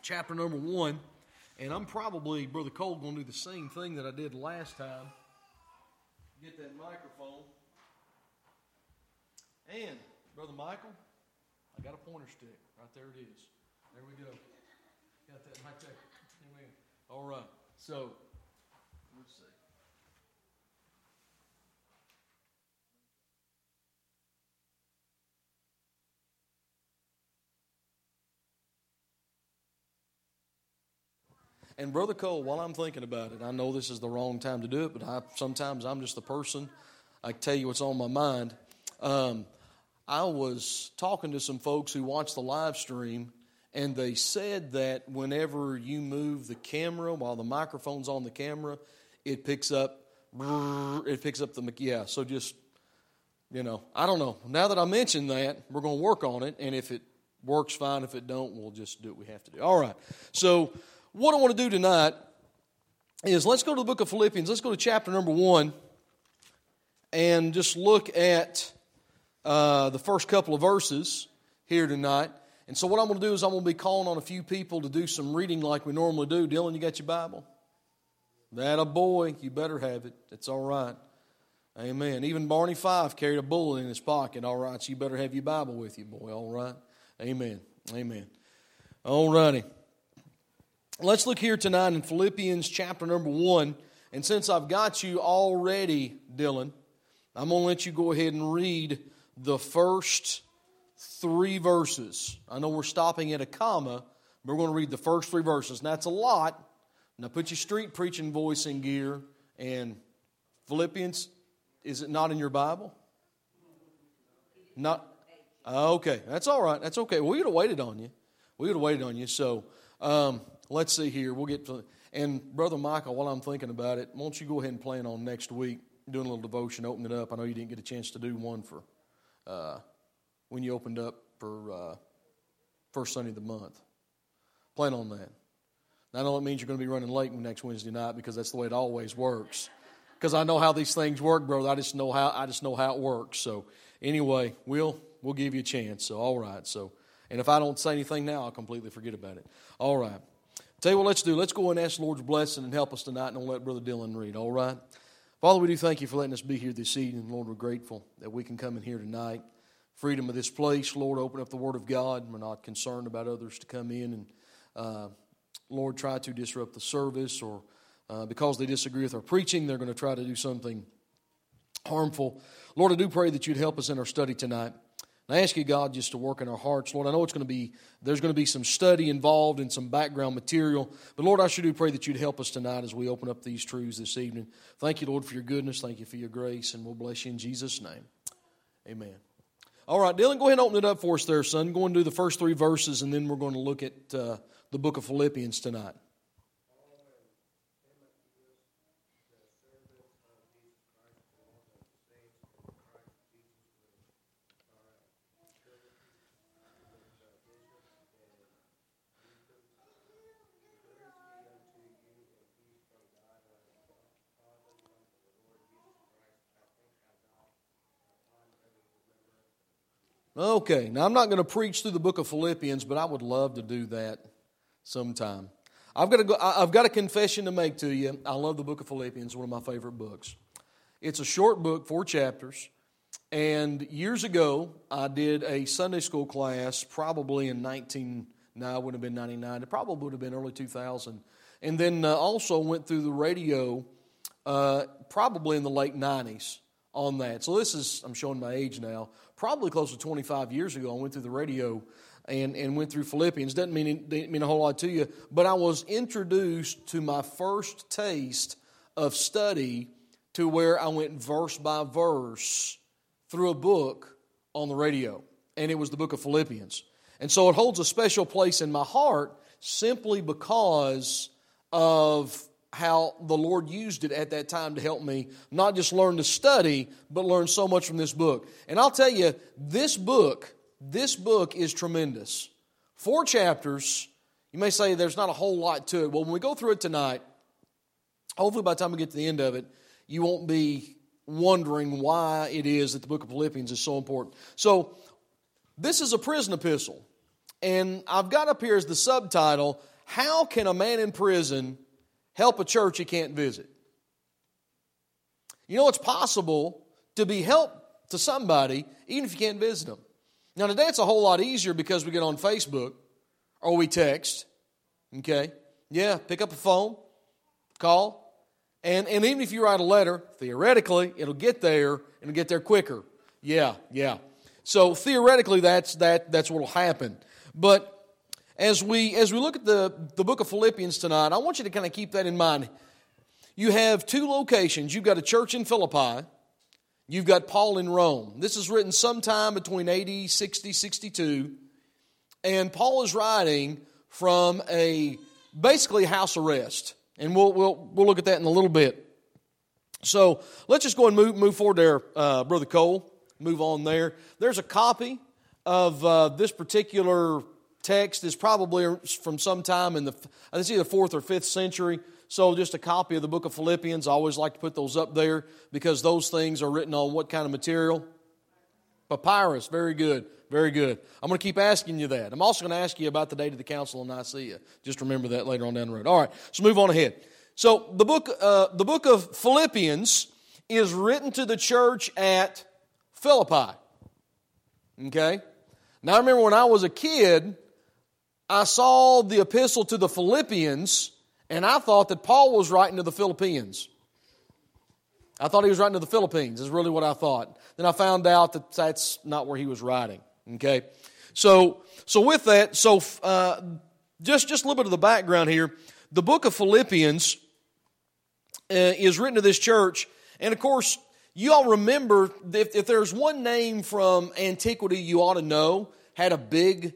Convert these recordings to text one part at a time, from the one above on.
chapter number 1. And I'm probably, Brother Cole, going to do the same thing that I did last time. Get that microphone. And, Brother Michael, I got a pointer stick. Right there it is. There we go. Got that right there. Amen. All right. So, let's see. And Brother Cole, while I'm thinking about it, I know this is the wrong time to do it, but sometimes I'm just the person. I tell you what's on my mind. I was talking to some folks who watch the live stream, and they said that whenever you move the camera while the microphone's on the camera, it picks up the, so just, I don't know. Now that I mentioned that, we're going to work on it, and if it works, fine. If it don't, we'll just do what we have to do. All right, so what I want to do tonight is let's go to the book of Philippians. Let's go to chapter number 1 and just look at the first couple of verses here tonight. And so what I'm going to do is I'm going to be calling on a few people to do some reading like we normally do. Dylan, you got your Bible? That a boy, you better have it. It's all right. Amen. Even Barney Fife carried a bullet in his pocket. All right, so you better have your Bible with you, boy. All right. Amen. Amen. All righty. Let's look here tonight in Philippians chapter number 1. And since I've got you already, Dylan, I'm going to let you go ahead and read the first 3 verses. I know we're stopping at a comma, but we're going to read the first 3 verses. Now, that's a lot. Now, put your street preaching voice in gear. And Philippians, is it not in your Bible? Not? Okay, that's all right. That's okay. We would have waited on you. So, let's see here. We'll get to, and Brother Michael, while I'm thinking about it, won't you go ahead and plan on next week doing a little devotion, open it up. I know you didn't get a chance to do one for when you opened up for first Sunday of the month. Plan on that. Now, I know it means you're going to be running late next Wednesday night because that's the way it always works. Because I know how these things work, brother. I just know how it works. So anyway, we'll give you a chance. So all right. So, and if I don't say anything now, I'll completely forget about it. All right. Tell you what, let's do. Let's go and ask the Lord's blessing and help us tonight, and I'll let Brother Dylan read. All right. Father, we do thank you for letting us be here this evening. Lord, we're grateful that we can come in here tonight. Freedom of this place. Lord, open up the Word of God. We're not concerned about others to come in and, Lord, try to disrupt the service, or because they disagree with our preaching, they're going to try to do something harmful. Lord, I do pray that you'd help us in our study tonight. And I ask you, God, just to work in our hearts. Lord, I know there's going to be some study involved and some background material. But Lord, I sure do pray that you'd help us tonight as we open up these truths this evening. Thank you, Lord, for your goodness. Thank you for your grace. And we'll bless you in Jesus' name. Amen. All right, Dylan, go ahead and open it up for us there, son. Go and do the first 3 verses, and then we're going to look at the book of Philippians tonight. Okay, now I'm not going to preach through the book of Philippians, but I would love to do that sometime. I've got a confession to make to you. I love the book of Philippians, one of my favorite books. It's a short book, 4 chapters, and years ago I did a Sunday school class, probably in it would have been 99, it probably would have been early 2000, and then also went through the radio probably in the late 90s. On that. So this is, I'm showing my age now, probably close to 25 years ago, I went through the radio and went through Philippians. Didn't mean a whole lot to you, but I was introduced to my first taste of study to where I went verse by verse through a book on the radio, and it was the book of Philippians. And so it holds a special place in my heart simply because of how the Lord used it at that time to help me not just learn to study, but learn so much from this book. And I'll tell you, this book is tremendous. 4 chapters, you may say there's not a whole lot to it. Well, when we go through it tonight, hopefully by the time we get to the end of it, you won't be wondering why it is that the book of Philippians is so important. So, this is a prison epistle. And I've got up here as the subtitle, how can a man in prison help a church he can't visit? You know, it's possible to be help to somebody even if you can't visit them. Now, today it's a whole lot easier because we get on Facebook or we text. Okay? Yeah, pick up a phone, call, and even if you write a letter, theoretically, it'll get there and it'll get there quicker. Yeah. So theoretically, that's what will happen. But as we look at the book of Philippians tonight, I want you to kind of keep that in mind. You have two locations. You've got a church in Philippi. You've got Paul in Rome. This is written sometime between AD 60, 62. And Paul is writing from basically house arrest. And we'll look at that in a little bit. So let's just go and move forward there, Brother Cole. Move on there. There's a copy of this particular text. It's probably from sometime in it's either 4th or 5th century. So just a copy of the book of Philippians. I always like to put those up there because those things are written on what kind of material? Papyrus. Very good. Very good. I'm going to keep asking you that. I'm also going to ask you about the date of the Council of Nicaea. Just remember that later on down the road. All right, so move on ahead. So the book of Philippians is written to the church at Philippi. Okay? Now I remember when I was a kid, I saw the epistle to the Philippians, and I thought that Paul was writing to the Philippines. I thought he was writing to the Philippines, is really what I thought. Then I found out that that's not where he was writing. Okay? So with that, just a little bit of the background here. The book of Philippians is written to this church, and of course, you all remember, if there's one name from antiquity you ought to know, had a big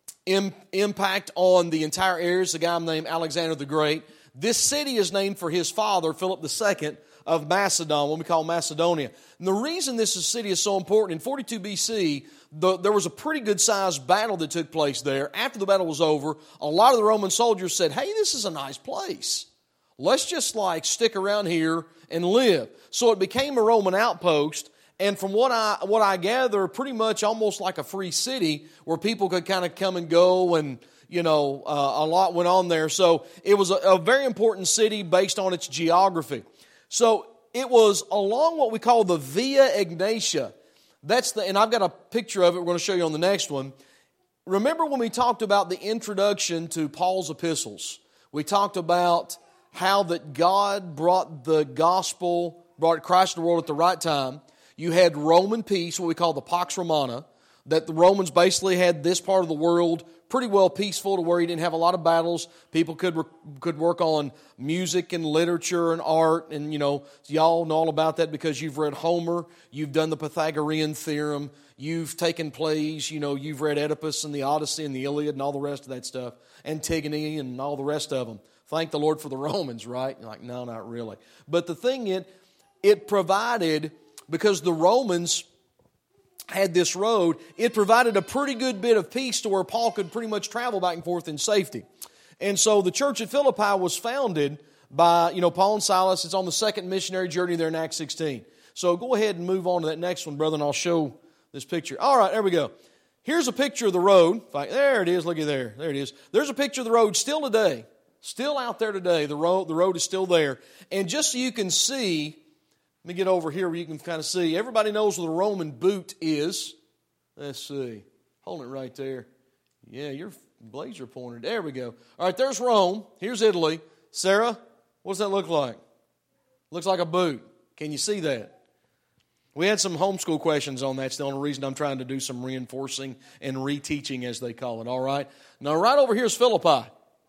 impact on the entire area, is the guy named Alexander the Great. This city is named for his father, Philip II of Macedon, what we call Macedonia. And the reason this city is so important, in 42 BC, there was a pretty good-sized battle that took place there. After the battle was over, a lot of the Roman soldiers said, hey, this is a nice place. Let's just stick around here and live. So it became a Roman outpost, and from what I gather, pretty much almost like a free city where people could kind of come and go, and a lot went on there. So it was a very important city based on its geography. So it was along what we call the Via Egnatia. And I've got a picture of it we're going to show you on the next one. Remember when we talked about the introduction to Paul's epistles? We talked about how that God brought the gospel, brought Christ to the world at the right time. You had Roman peace, what we call the Pax Romana, that the Romans basically had this part of the world pretty well peaceful to where you didn't have a lot of battles. People could work on music and literature and art, and y'all know all about that because you've read Homer, you've done the Pythagorean theorem, you've taken plays, you've read Oedipus and the Odyssey and the Iliad and all the rest of that stuff, Antigone and all the rest of them. Thank the Lord for the Romans, right? You're like, no, not really. But the thing it provided, because the Romans had this road, it provided a pretty good bit of peace to where Paul could pretty much travel back and forth in safety. And so the church at Philippi was founded by, Paul and Silas. It's on the second missionary journey there in Acts 16. So go ahead and move on to that next one, brother, and I'll show this picture. All right, there we go. Here's a picture of the road. There it is. Looky there. There it is. There's a picture of the road still today. Still out there today. The road is still there. And just so you can see, let me get over here where you can kind of see. Everybody knows where the Roman boot is. Let's see. Hold it right there. Yeah, your blazer pointed. There we go. All right, there's Rome. Here's Italy. Sarah, what does that look like? Looks like a boot. Can you see that? We had some homeschool questions on that. It's the only reason I'm trying to do some reinforcing and reteaching, as they call it. All right? Now, right over here is Philippi.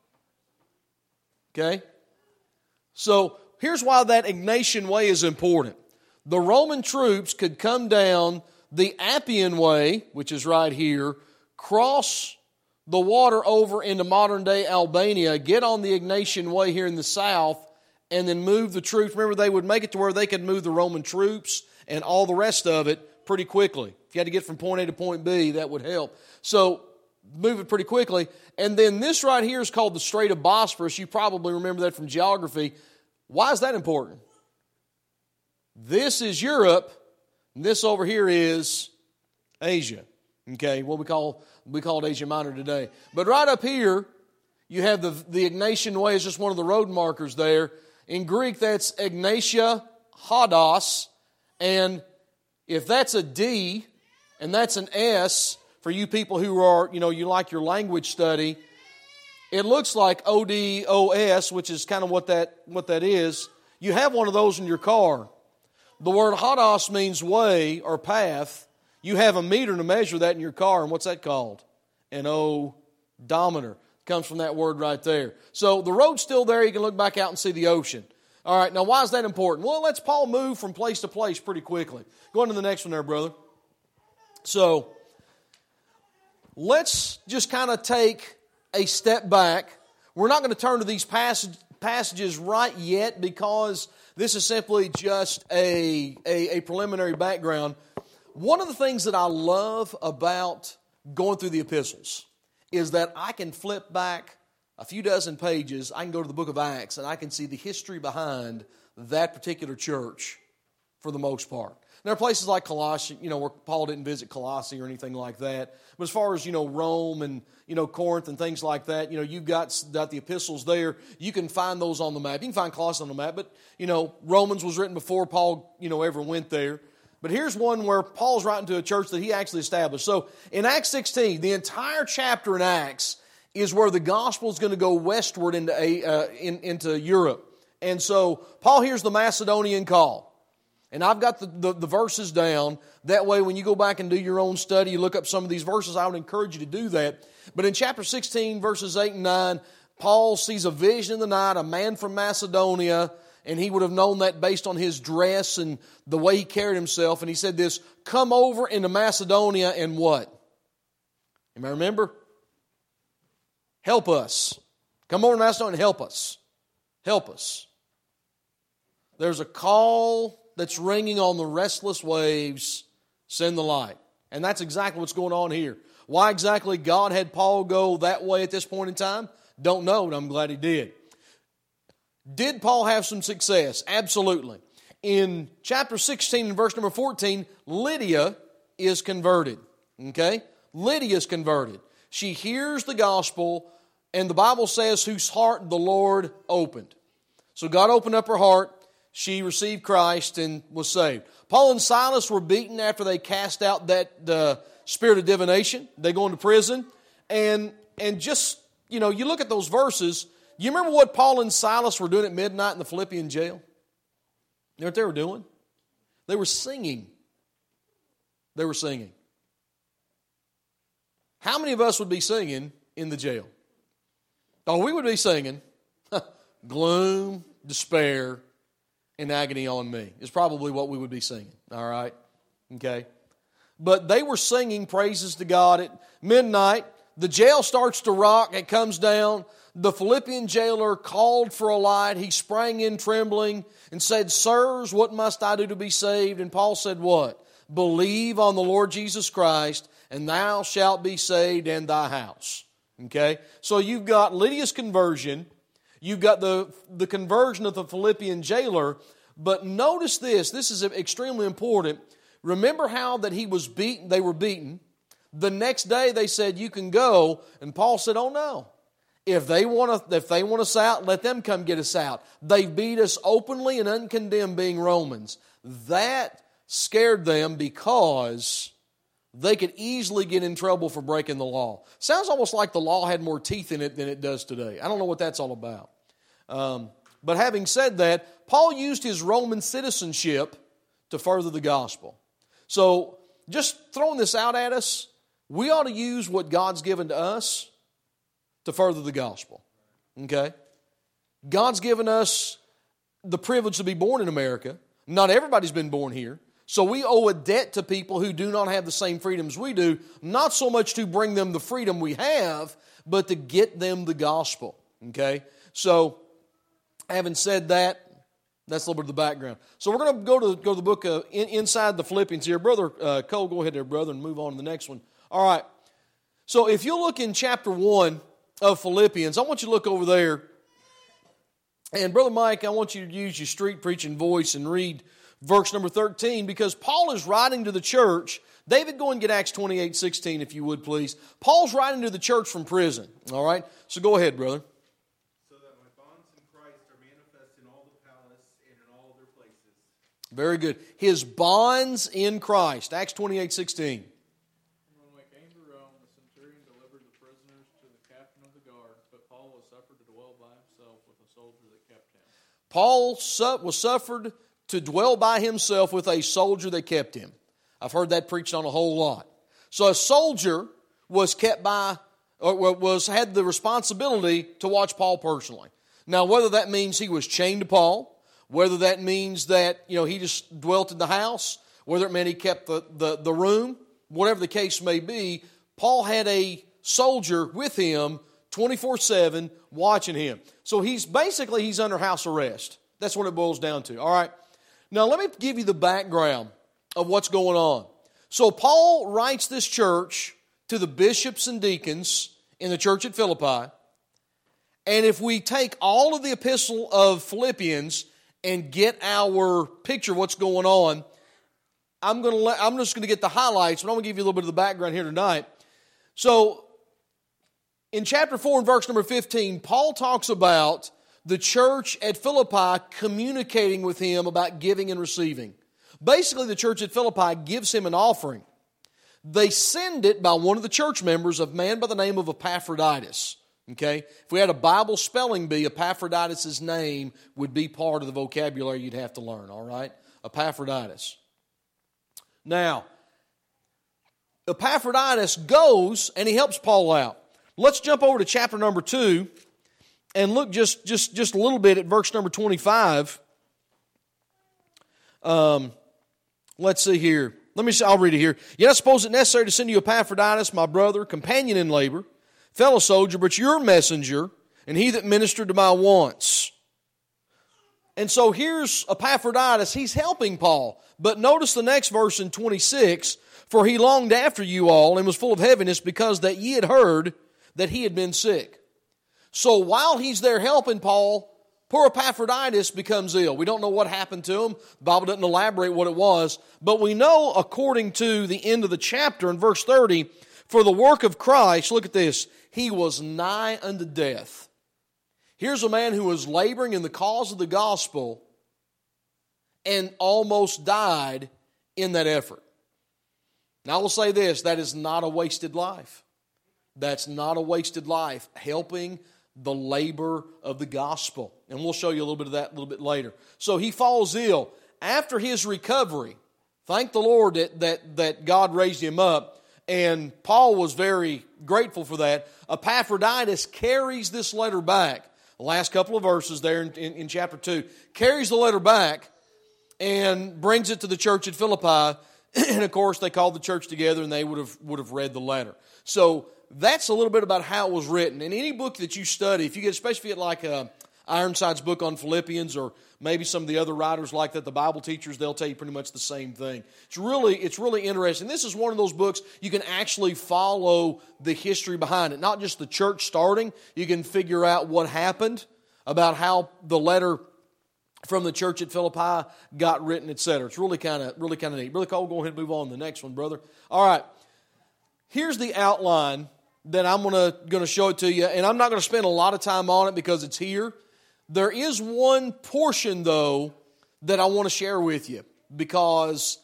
Okay? So, here's why that Egnatian Way is important. The Roman troops could come down the Appian Way, which is right here, cross the water over into modern-day Albania, get on the Egnatian Way here in the south, and then move the troops. Remember, they would make it to where they could move the Roman troops and all the rest of it pretty quickly. If you had to get from point A to point B, that would help. So, move it pretty quickly. And then this right here is called the Strait of Bosphorus. You probably remember that from geography. Why is that important? This is Europe, and this over here is Asia. Okay, what we call it Asia Minor today. But right up here, You have the Ignatian Way is just one of the road markers there. In Greek, that's Ignatia Hodos. And if that's a D and that's an S, for you people who are, you like your language study, it looks like ODOS, which is kind of what that is. You have one of those in your car. The word hodos means way or path. You have a meter to measure that in your car, and what's that called? An odometer. Comes from that word right there. So the road's still there. You can look back out and see the ocean. All right, now why is that important? Well, it lets Paul move from place to place pretty quickly. Go on to the next one there, brother. So let's just kind of take a step back. We're not going to turn to these passages right yet because this is simply just a preliminary background. One of the things that I love about going through the epistles is that I can flip back a few dozen pages. I can go to the book of Acts and I can see the history behind that particular church for the most part. There are places like Colossae, where Paul didn't visit Colossae or anything like that. But as far as, Rome and, Corinth and things like that, you've got the epistles there. You can find those on the map. You can find Colossae on the map, but, Romans was written before Paul, ever went there. But here's one where Paul's writing to a church that he actually established. So in Acts 16, the entire chapter in Acts is where the gospel is going to go westward into Europe. And so Paul hears the Macedonian call. And I've got the verses down. That way when you go back and do your own study, you look up some of these verses, I would encourage you to do that. But in chapter 16, verses 8 and 9, Paul sees a vision in the night, a man from Macedonia, and he would have known that based on his dress and the way he carried himself. And he said this, come over into Macedonia and what? You may remember? Help us. Come over to Macedonia and help us. Help us. There's a call that's ringing on the restless waves. Send the light. And that's exactly what's going on here. Why exactly God had Paul go that way at this point in time? Don't know, but I'm glad he did. Did Paul have some success? Absolutely. In chapter 16 and verse number 14, Lydia is converted. Okay? Lydia is converted. She hears the gospel, and the Bible says, whose heart the Lord opened. So God opened up her heart. She received Christ and was saved. Paul and Silas were beaten after they cast out that spirit of divination. They go into prison. And just, you look at those verses. You remember what Paul and Silas were doing at midnight in the Philippian jail? You know what they were doing? They were singing. They were singing. How many of us would be singing in the jail? Oh, we would be singing, gloom, despair, and agony on me is probably what we would be singing. All right? Okay? But they were singing praises to God at midnight. The jail starts to rock. It comes down. The Philippian jailer called for a light. He sprang in trembling and said, sirs, what must I do to be saved? And Paul said what? Believe on the Lord Jesus Christ, and thou shalt be saved and thy house. Okay? So you've got Lydia's conversion. You've got the conversion of the Philippian jailer. But notice this. This is extremely important. Remember how that he was beaten? They were beaten. The next day they said, you can go. And Paul said, oh no. If they want us out, let them come get us out. They beat us openly and uncondemned, being Romans. That scared them because they could easily get in trouble for breaking the law. Sounds almost like the law had more teeth in it than it does today. I don't know what that's all about. But having said that, Paul used his Roman citizenship to further the gospel. So just throwing this out at us, we ought to use what God's given to us to further the gospel. Okay? God's given us the privilege to be born in America. Not everybody's been born here. So we owe a debt to people who do not have the same freedoms we do, not so much to bring them the freedom we have, but to get them the gospel. Okay? So, having said that, that's a little bit of the background. So we're going to go to the book inside the Philippians here. Brother Cole, go ahead there, brother, and move on to the next one. All right. So if you look in chapter 1 of Philippians, I want you to look over there. And Brother Mike, I want you to use your street preaching voice and read verse number 13, because Paul is writing to the church David, go and get Acts 28:16 if you would, please. Paul's writing to the church from prison, all right? So go ahead, brother. So that my bonds in Christ are manifest in all the palace and in all their places. Very good. His bonds in Christ. Acts 28:16. When we came to Rome, the centurion delivered the prisoners to the captain of the guard, but Paul was suffered to dwell by himself with a soldier that kept him. Paul was suffered to dwell by himself with a soldier that kept him. I've heard that preached on a whole lot. So a soldier was kept by, or had the responsibility to watch Paul personally. Now, whether that means he was chained to Paul, whether that means that he just dwelt in the house, whether it meant he kept the room, whatever the case may be, Paul had a soldier with him 24/7 watching him. So he's under house arrest. That's what it boils down to. All right. Now let me give you the background of what's going on. So Paul writes this church to the bishops and deacons in the church at Philippi. And if we take all of the epistle of Philippians and get our picture of what's going on, I'm just going to get the highlights, but I'm going to give you a little bit of the background here tonight. So in chapter 4 and verse number 15, Paul talks about the church at Philippi communicating with him about giving and receiving. Basically, the church at Philippi gives him an offering. They send it by one of the church members, a man by the name of Epaphroditus. Okay? If we had a Bible spelling bee, Epaphroditus' name would be part of the vocabulary you'd have to learn, all right? Epaphroditus. Now, Epaphroditus goes and he helps Paul out. Let's jump over to chapter number 2 and look just a little bit at verse number 25. Let's see here. I'll read it here. Yet I suppose it necessary to send you Epaphroditus, my brother, companion in labor, fellow soldier, but your messenger, and he that ministered to my wants. And so here's Epaphroditus. He's helping Paul. But notice the next verse in 26. For he longed after you all and was full of heaviness because that ye had heard that he had been sick. So while he's there helping Paul, poor Epaphroditus becomes ill. We don't know what happened to him. The Bible doesn't elaborate what it was. But we know, according to the end of the chapter in verse 30, for the work of Christ, look at this, he was nigh unto death. Here's a man who was laboring in the cause of the gospel and almost died in that effort. Now I will say this, that is not a wasted life. That's not a wasted life, helping the labor of the gospel. And we'll show you a little bit of that a little bit later. So he falls ill. After his recovery, thank the Lord that God raised him up, and Paul was very grateful for that. Epaphroditus carries this letter back. The last couple of verses there in chapter 2, carries the letter back and brings it to the church at Philippi. And of course, they called the church together and they would have read the letter. So that's a little bit about how it was written. In any book that you study, especially if you get like Ironside's book on Philippians, or maybe some of the other writers like that, the Bible teachers, they'll tell you pretty much the same thing. It's really interesting. This is one of those books you can actually follow the history behind it. Not just the church starting. You can figure out what happened, about how the letter from the church at Philippi got written, etc. It's really kind of neat. Brother Cole, go ahead and move on to the next one, brother. All right. Here's the outline that I'm going to show it to you, and I'm not going to spend a lot of time on it because it's here. There is one portion, though, that I want to share with you, because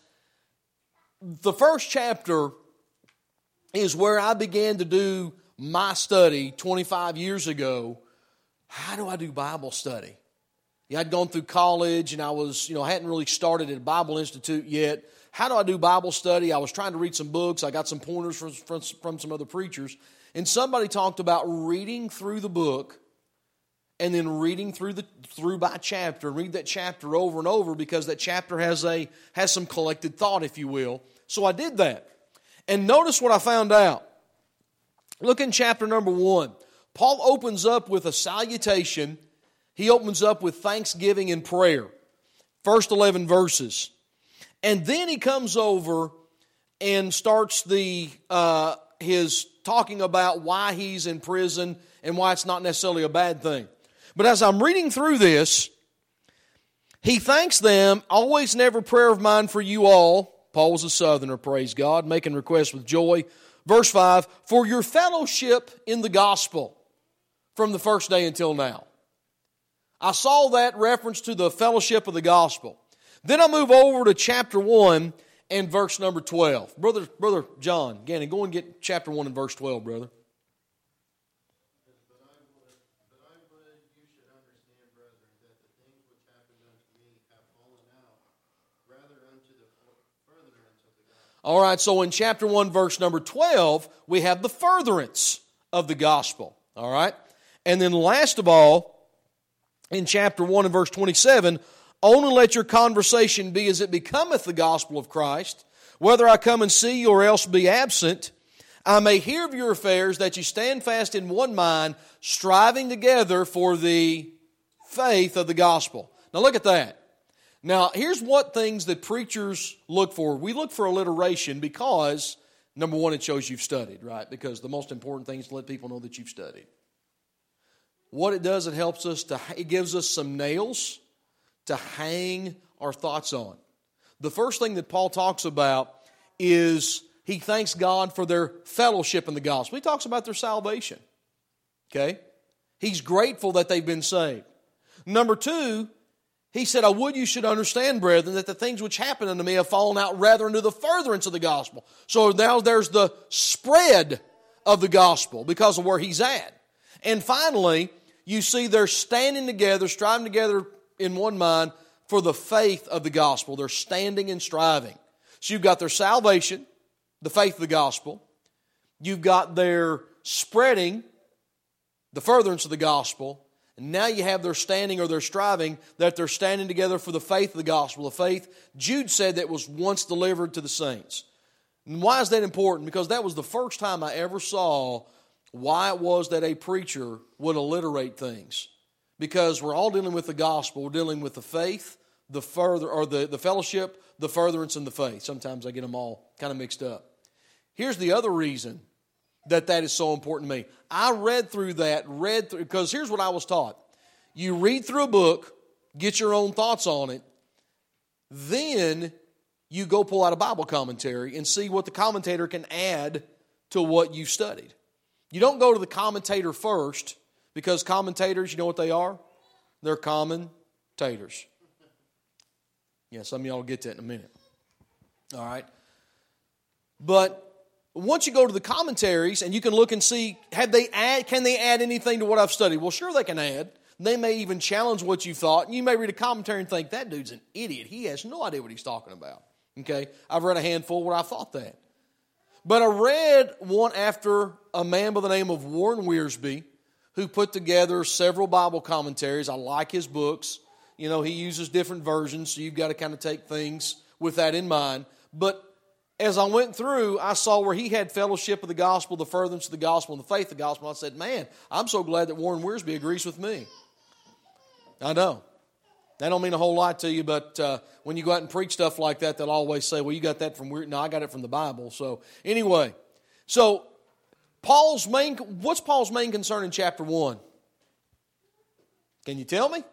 the first chapter is where I began to do my study 25 years ago. How do I do Bible study? Yeah, I'd gone through college, and I hadn't really started at a Bible Institute yet. How do I do Bible study? I was trying to read some books. I got some pointers from some other preachers. And somebody talked about reading through the book and then reading through by chapter. Read that chapter over and over, because that chapter has some collected thought, if you will. So I did that. And notice what I found out. Look in chapter number 1. Paul opens up with a salutation. He opens up with thanksgiving and prayer. First 11 verses. And then he comes over and starts his talking about why he's in prison and why it's not necessarily a bad thing. But as I'm reading through this, he thanks them, always and every prayer of mine for you all, Paul was a southerner, praise God, making requests with joy. Verse 5, for your fellowship in the gospel from the first day until now. I saw that reference to the fellowship of the gospel. Then I move over to chapter 1 and verse number 12. Brother John, Gannon, go and get chapter 1 and verse 12, brother. But I would you should understand, brethren, that the things which happened unto me have fallen out rather unto the furtherance of the gospel. All right, so in chapter 1, verse number 12, we have the furtherance of the gospel. All right? And then last of all, in chapter 1 and verse 27, only let your conversation be as it becometh the gospel of Christ, whether I come and see you or else be absent, I may hear of your affairs, that you stand fast in one mind, striving together for the faith of the gospel. Now look at that. Now here's what things that preachers look for. We look for alliteration because, number one, it shows you've studied, right? Because the most important thing is to let people know that you've studied. What it does, it helps us it gives us some nails to hang our thoughts on. The first thing that Paul talks about is he thanks God for their fellowship in the gospel. He talks about their salvation. Okay? He's grateful that they've been saved. Number two, he said, I would you should understand, brethren, that the things which happened unto me have fallen out rather into the furtherance of the gospel. So now there's the spread of the gospel because of where he's at. And finally, you see they're standing together, striving together in one mind for the faith of the gospel. They're standing and striving. So you've got their salvation, the faith of the gospel. You've got their spreading, the furtherance of the gospel. And now you have their standing or their striving, that they're standing together for the faith of the gospel. The faith, Jude said, that was once delivered to the saints. And why is that important? Because that was the first time I ever saw why it was that a preacher would alliterate things. Because we're all dealing with the gospel. We're dealing with the faith, the fellowship, the furtherance, and the faith. Sometimes I get them all kind of mixed up. Here's the other reason that is so important to me. I read through, because here's what I was taught. You read through a book, get your own thoughts on it, then you go pull out a Bible commentary and see what the commentator can add to what you studied. You don't go to the commentator first, because commentators, you know what they are? They're commentators. Yeah, some of y'all will get that in a minute. All right? But once you go to the commentaries and you can look and see, can they add anything to what I've studied? Well, sure they can add. They may even challenge what you thought. And you may read a commentary and think, that dude's an idiot. He has no idea what he's talking about. Okay? I've read a handful where I thought that. But I read one after a man by the name of Warren Wiersbe, who put together several Bible commentaries. I like his books. You know, he uses different versions, so you've got to kind of take things with that in mind. But as I went through, I saw where he had fellowship of the gospel, the furtherance of the gospel, and the faith of the gospel. I said, man, I'm so glad that Warren Wiersbe agrees with me. I know. That don't mean a whole lot to you, but when you go out and preach stuff like that, they'll always say, well, you got that from No, I got it from the Bible. So anyway, what's Paul's main concern in chapter 1? Can you tell me?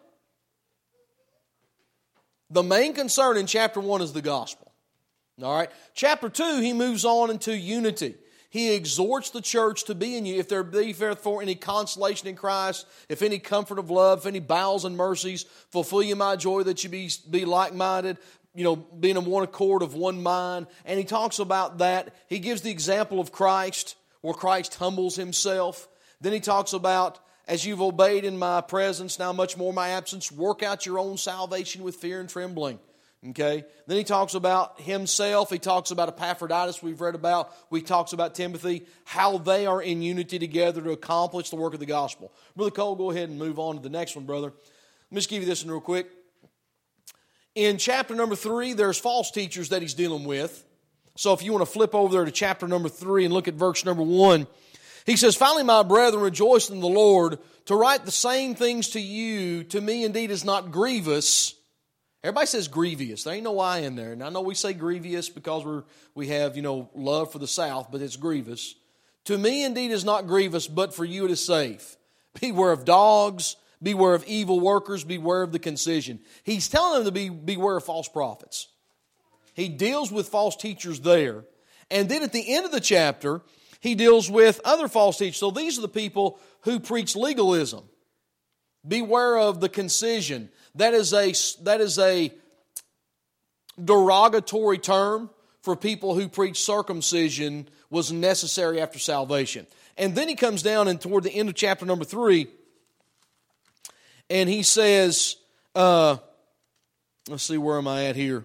The main concern in chapter 1 is the gospel. All right. Chapter 2, he moves on into unity. He exhorts the church to be in you. If there be therefore any consolation in Christ, if any comfort of love, if any bowels and mercies, fulfill you my joy that you be like-minded, being in one accord of one mind. And he talks about that. He gives the example of Christ, where Christ humbles himself. Then he talks about, as you've obeyed in my presence, now much more my absence, work out your own salvation with fear and trembling. Okay? Then he talks about himself. He talks about Epaphroditus we've read about. He talks about Timothy, how they are in unity together to accomplish the work of the gospel. Brother Cole, go ahead and move on to the next one, brother. Let me just give you this one real quick. In chapter number 3, there's false teachers that he's dealing with. So if you want to flip over there to chapter number 3 and look at verse number 1, he says, finally, my brethren, rejoice in the Lord. To write the same things to you, to me indeed is not grievous. Everybody says grievous. There ain't no I in there. And I know we say grievous because we have, love for the South, but it's grievous. To me indeed is not grievous, but for you it is safe. Beware of dogs, beware of evil workers, beware of the concision. He's telling them to beware of false prophets. He deals with false teachers there. And then at the end of the chapter, he deals with other false teachers. So these are the people who preach legalism. Beware of the concision. That is a derogatory term for people who preach circumcision was necessary after salvation. And then he comes down and toward the end of chapter number 3, and he says, let's see, where am I at here?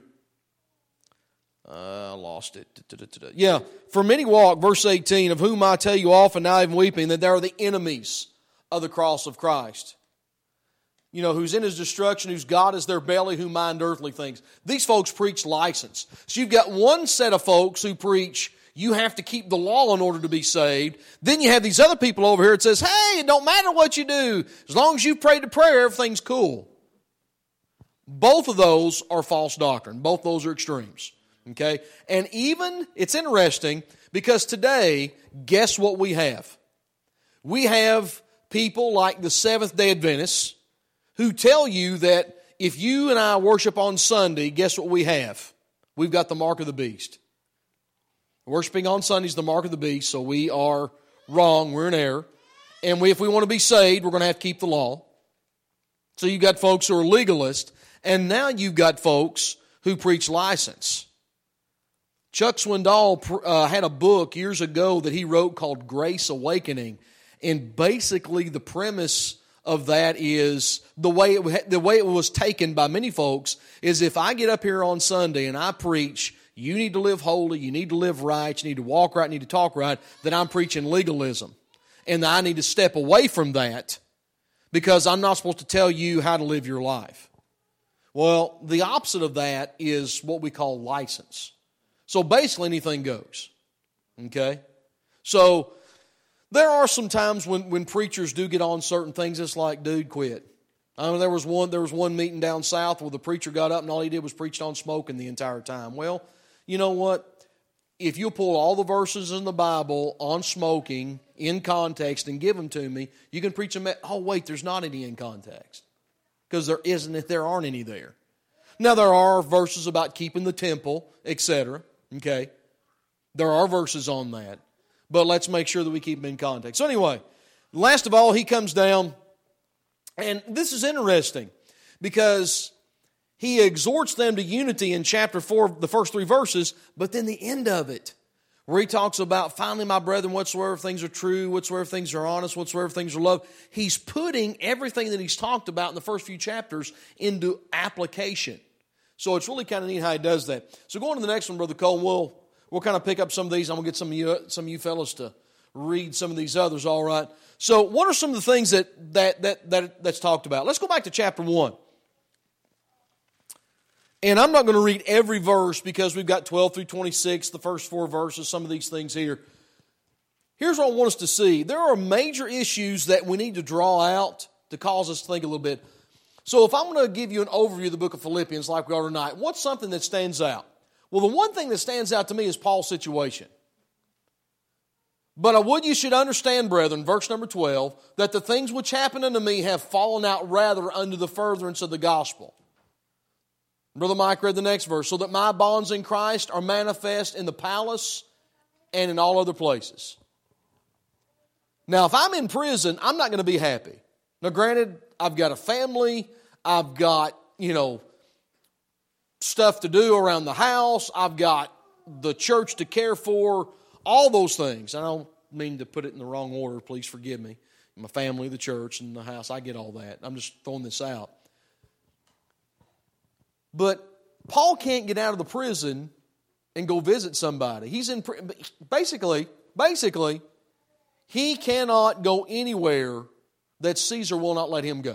I lost it. Yeah, for many walk, verse 18, of whom I tell you often, now even weeping, that they are the enemies of the cross of Christ. You know, who's in his destruction, whose God is their belly, who mind earthly things. These folks preach license. So you've got one set of folks who preach, you have to keep the law in order to be saved. Then you have these other people over here that says, hey, it don't matter what you do. As long as you've prayed the prayer, everything's cool. Both of those are false doctrine. Both those are extremes. Okay? And even, it's interesting, because today, guess what we have? We have people like the Seventh-day Adventists who tell you that if you and I worship on Sunday, guess what we have? We've got the mark of the beast. Worshiping on Sunday is the mark of the beast, so we are wrong, we're in error. And if we want to be saved, we're going to have to keep the law. So you've got folks who are legalists, and now you've got folks who preach license. Chuck Swindoll had a book years ago that he wrote called Grace Awakening, and basically the premise of that is the way it was taken by many folks is if I get up here on Sunday and I preach, you need to live holy, you need to live right, you need to walk right, you need to talk right, that I'm preaching legalism. And I need to step away from that because I'm not supposed to tell you how to live your life. Well, the opposite of that is what we call license. So basically anything goes. Okay? So there are some times when preachers do get on certain things, it's like, dude, quit. I mean, there was one meeting down south where the preacher got up and all he did was preach on smoking the entire time. Well, you know what? If you'll pull all the verses in the Bible on smoking in context and give them to me, you can preach them. Oh, wait, there's not any in context. Because there aren't any there. Now, there are verses about keeping the temple, etc. Okay? There are verses on that. But let's make sure that we keep them in context. So anyway, last of all, he comes down, and this is interesting because he exhorts them to unity in chapter 4, the first 3 verses, but then the end of it, where he talks about, finally, my brethren, whatsoever things are true, whatsoever things are honest, whatsoever things are loved. He's putting everything that he's talked about in the first few chapters into application. So it's really kind of neat how he does that. So going to the next one, Brother Cole, we'll kind of pick up some of these. I'm going to get some of you fellas to read some of these others, all right? So what are some of the things that's talked about? Let's go back to chapter 1. And I'm not going to read every verse because we've got 12 through 26, the first 4 verses, some of these things here. Here's what I want us to see. There are major issues that we need to draw out to cause us to think a little bit. So if I'm going to give you an overview of the book of Philippians like we are tonight, what's something that stands out? Well, the one thing that stands out to me is Paul's situation. But I would you should understand, brethren, verse number 12, that the things which happen unto me have fallen out rather unto the furtherance of the gospel. Brother Mike read the next verse. So that my bonds in Christ are manifest in the palace and in all other places. Now, if I'm in prison, I'm not going to be happy. Now, granted, I've got a family. I've got, stuff to do around the house. I've got the church to care for. All those things. I don't mean to put it in the wrong order. Please forgive me. My family, the church, and the house. I get all that. I'm just throwing this out. But Paul can't get out of the prison and go visit somebody. He's in basically, he cannot go anywhere that Caesar will not let him go.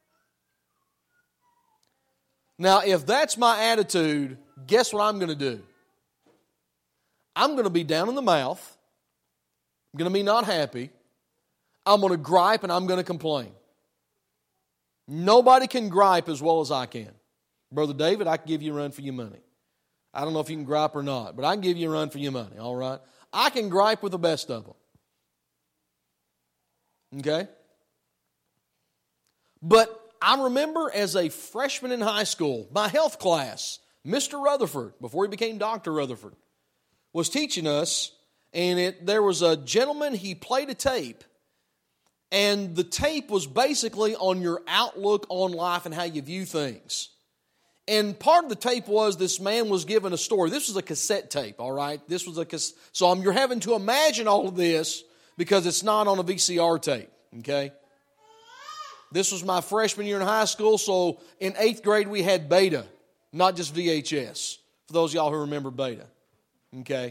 Now, if that's my attitude, guess what I'm going to do? I'm going to be down in the mouth. I'm going to be not happy. I'm going to gripe and I'm going to complain. Nobody can gripe as well as I can. Brother David, I can give you a run for your money. I don't know if you can gripe or not, but I can give you a run for your money, all right? I can gripe with the best of them. Okay? But I remember as a freshman in high school, my health class Mr. Rutherford, before he became Dr. Rutherford, was teaching us, and there was a gentleman, he played a tape, and the tape was basically on your outlook on life and how you view things. And part of the tape was this man was given a story. This was a cassette tape, all right? So you're having to imagine all of this because it's not on a VCR tape, okay? This was my freshman year in high school, so in 8th grade we had Beta, not just VHS, for those of y'all who remember Beta, okay?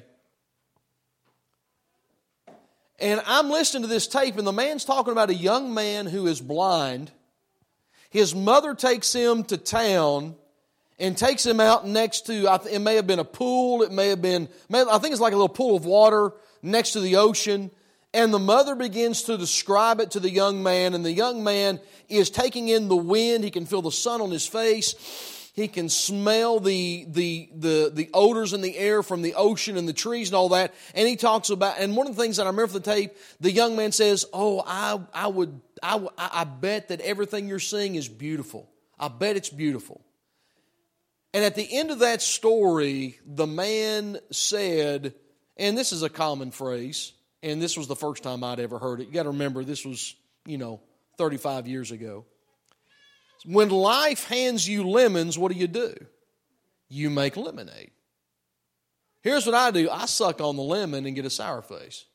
And I'm listening to this tape, and the man's talking about a young man who is blind. His mother takes him to town and takes him out next to, it may have been a pool, I think it's like a little pool of water next to the ocean. And the mother begins to describe it to the young man, and the young man is taking in the wind. He can feel the sun on his face. He can smell the odors in the air from the ocean and the trees and all that. And he talks about, and one of the things that I remember from the tape, the young man says, "Oh, I bet that everything you're seeing is beautiful. I bet it's beautiful." And at the end of that story, the man said, and this is a common phrase, and this was the first time I'd ever heard it. You got to remember, this was, 35 years ago. When life hands you lemons, what do? You make lemonade. Here's what I do. I suck on the lemon and get a sour face.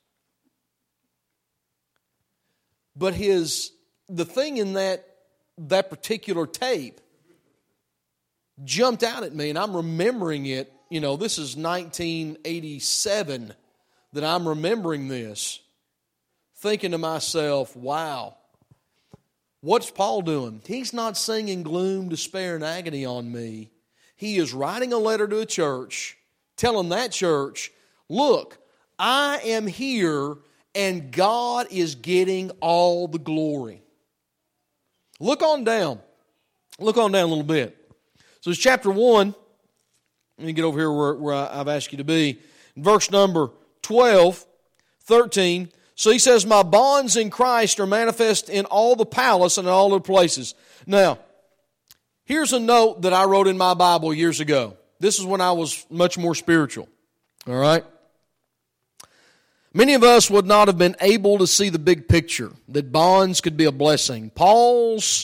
But the thing in that particular tape jumped out at me, and I'm remembering it. This is 1987 that I'm remembering this, thinking to myself, wow, what's Paul doing? He's not singing gloom, despair, and agony on me. He is writing a letter to a church, telling that church, look, I am here, and God is getting all the glory. Look on down. Look on down a little bit. So it's chapter 1. Let me get over here where I've asked you to be. Verse number 12, 13. So he says, my bonds in Christ are manifest in all the palace and in all the places. Now, here's a note that I wrote in my Bible years ago. This is when I was much more spiritual. All right? Many of us would not have been able to see the big picture, that bonds could be a blessing. Paul's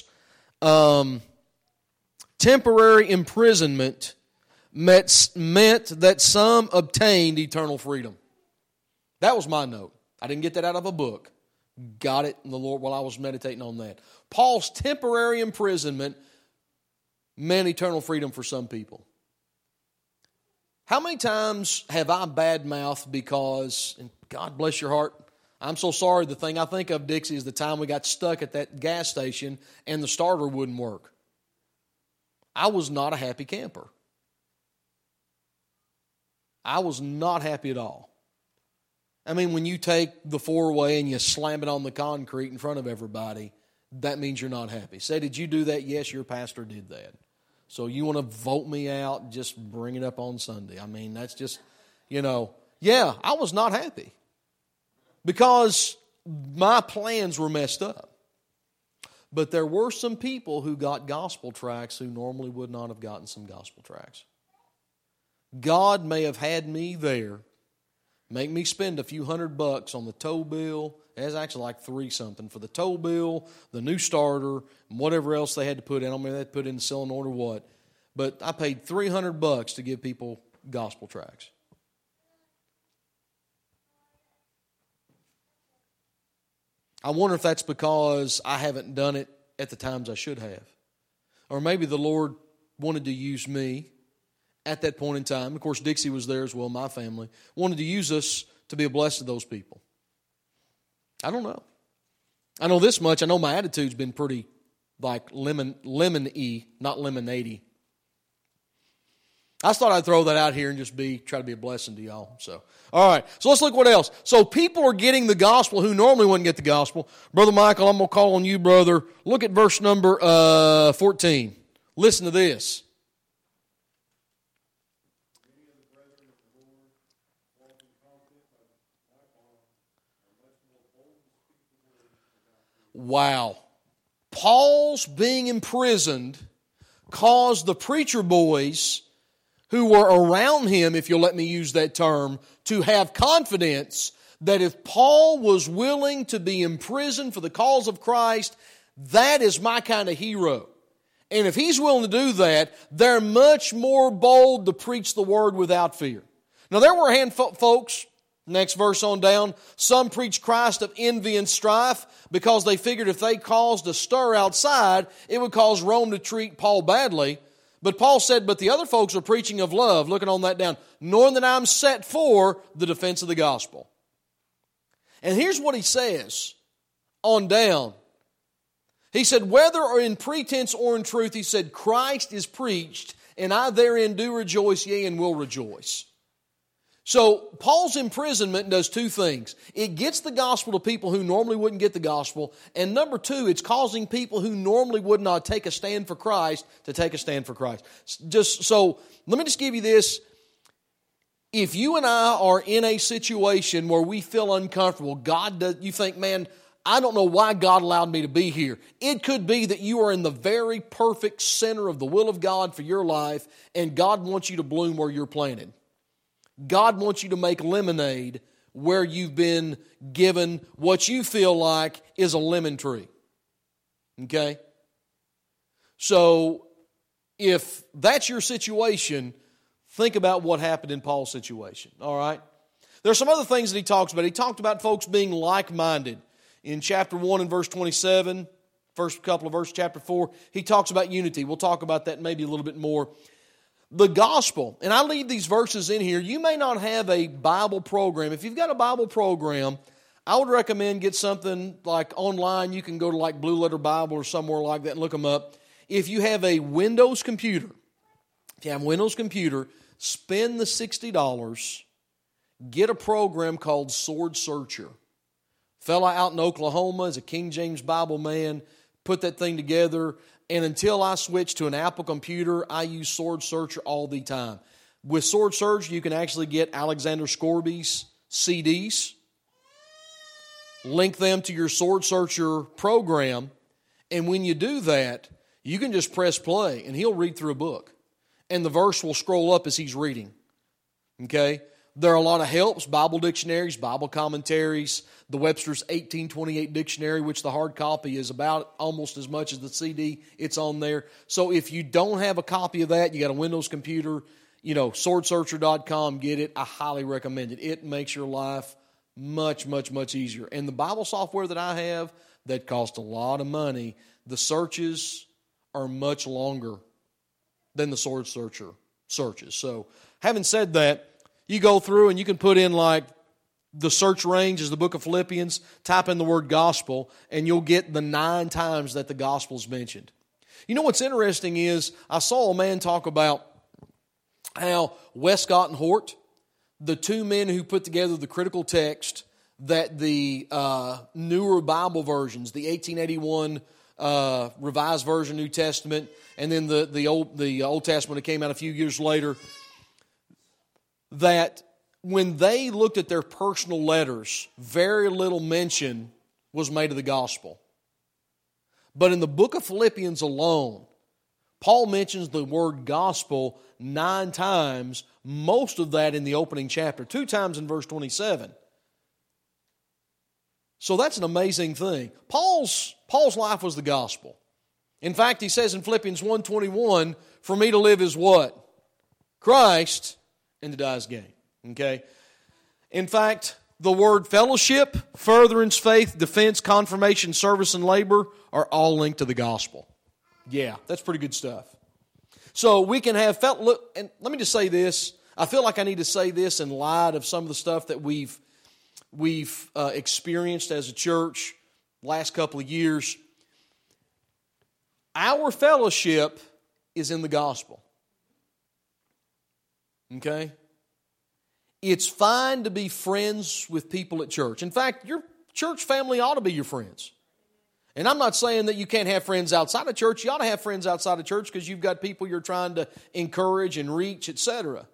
temporary imprisonment meant that some obtained eternal freedom. That was my note. I didn't get that out of a book. Got it in the Lord while I was meditating on that. Paul's temporary imprisonment meant eternal freedom for some people. How many times have I badmouthed because, and God bless your heart, I'm so sorry, the thing I think of, Dixie, is the time we got stuck at that gas station and the starter wouldn't work. I was not a happy camper. I was not happy at all. I mean, when you take the four-way and you slam it on the concrete in front of everybody, that means you're not happy. Say, did you do that? Yes, your pastor did that. So you want to vote me out, just bring it up on Sunday. I mean, that's just, yeah, I was not happy because my plans were messed up. But there were some people who got gospel tracts who normally would not have gotten some gospel tracts. God may have had me there, make me spend a few $100 on the tow bill. It's actually like $3 for the tow bill, the new starter, and whatever else they had to put in. I don't know if they had to put in the cylinder or what. But I paid $300 to give people gospel tracts. I wonder if that's because I haven't done it at the times I should have. Or maybe the Lord wanted to use me at that point in time. Of course, Dixie was there as well, my family. Wanted to use us to be a blessing to those people. I don't know. I know this much. I know my attitude's been pretty like lemon-y, not lemonade-y. I just thought I'd throw that out here and just try to be a blessing to y'all. So, all right. So let's look what else. So people are getting the gospel who normally wouldn't get the gospel. Brother Michael, I'm going to call on you, brother. Look at verse number 14. Listen to this. Wow. Paul's being imprisoned caused the preacher boys who were around him, if you'll let me use that term, to have confidence that if Paul was willing to be imprisoned for the cause of Christ, that is my kind of hero. And if he's willing to do that, they're much more bold to preach the word without fear. Now there were a handful of folks, next verse on down, some preached Christ of envy and strife because they figured if they caused a stir outside, it would cause Rome to treat Paul badly. But Paul said, but the other folks are preaching of love, looking on that down, knowing that I'm set for the defense of the gospel. And here's what he says on down. He said, whether or in pretense or in truth, he said, Christ is preached, and I therein do rejoice, yea, and will rejoice. So Paul's imprisonment does two things. It gets the gospel to people who normally wouldn't get the gospel, and number two, it's causing people who normally would not take a stand for Christ to take a stand for Christ. So let me just give you this. If you and I are in a situation where we feel uncomfortable, you think, man, I don't know why God allowed me to be here. It could be that you are in the very perfect center of the will of God for your life, and God wants you to bloom where you're planted. God wants you to make lemonade where you've been given what you feel like is a lemon tree. Okay? So, if that's your situation, think about what happened in Paul's situation. All right? There's some other things that he talks about. He talked about folks being like-minded. In chapter 1 and verse 27, first couple of verses, chapter 4, he talks about unity. We'll talk about that maybe a little bit more. The gospel, and I leave these verses in here. You may not have a Bible program. If you've got a Bible program, I would recommend get something like online. You can go to like Blue Letter Bible or somewhere like that and look them up. If you have a Windows computer, spend the $60, get a program called Sword Searcher. Fella out in Oklahoma is a King James Bible man, put that thing together, and until I switched to an Apple computer, I use Sword Searcher all the time. With Sword Searcher, you can actually get Alexander Scorby's CDs, link them to your Sword Searcher program, and when you do that, you can just press play, and he'll read through a book, and the verse will scroll up as he's reading. Okay? There are a lot of helps, Bible dictionaries, Bible commentaries, the Webster's 1828 dictionary, which the hard copy is about almost as much as the CD. It's on there. So if you don't have a copy of that, you got a Windows computer, swordsearcher.com, get it. I highly recommend it. It makes your life much, much, much easier. And the Bible software that I have that costs a lot of money, the searches are much longer than the Sword Searcher searches. So having said that, you go through and you can put in like the search range is the book of Philippians, type in the word gospel, and you'll get the 9 times that the gospel is mentioned. You know what's interesting is I saw a man talk about how Westcott and Hort, the two men who put together the critical text that the newer Bible versions, the 1881 Revised Version New Testament, and then the Old Testament that came out a few years later, that when they looked at their personal letters, very little mention was made of the gospel. But in the book of Philippians alone, Paul mentions the word gospel 9 times, most of that in the opening chapter, 2 times in verse 27. So that's an amazing thing. Paul's life was the gospel. In fact, he says in Philippians 1:21, for me to live is what? Christ, and to die is gain. Okay? In fact, the word fellowship, furtherance, faith, defense, confirmation, service, and labor are all linked to the gospel. Yeah, that's pretty good stuff. So we can have, look, and let me just say this. I feel like I need to say this in light of some of the stuff that we've experienced as a church last couple of years. Our fellowship is in the gospel. Okay? It's fine to be friends with people at church. In fact, your church family ought to be your friends. And I'm not saying that you can't have friends outside of church. You ought to have friends outside of church because you've got people you're trying to encourage and reach, etc.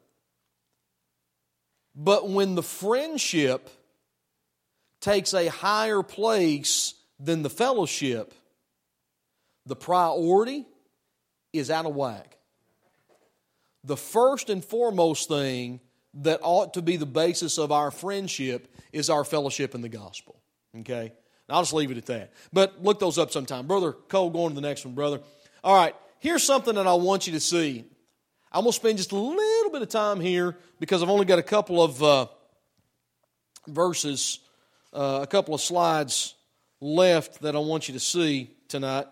But when the friendship takes a higher place than the fellowship, the priority is out of whack. the first and foremost thing that ought to be the basis of our friendship is our fellowship in the gospel. Okay? And I'll just leave it at that. But look those up sometime. Brother Cole, go on to the next one, brother. All right, here's something that I want you to see. I'm going to spend just a little bit of time here because I've only got a couple of verses, a couple of slides left that I want you to see tonight.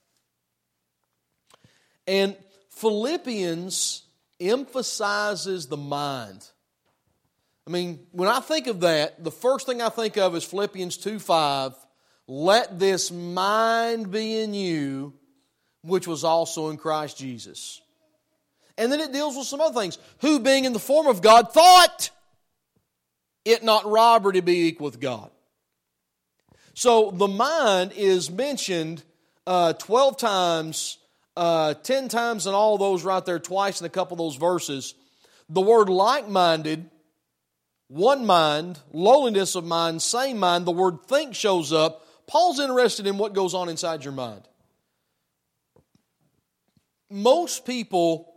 And Philippians emphasizes the mind. I mean, when I think of that, the first thing I think of is Philippians 2:5. Let this mind be in you, which was also in Christ Jesus. And then it deals with some other things. Who, being in the form of God, thought it not robbery to be equal with God. So the mind is mentioned 12 times, 10 times in all those right there, twice in a couple of those verses. The word like-minded, one mind, lowliness of mind, same mind, the word think shows up. Paul's interested in what goes on inside your mind. Most people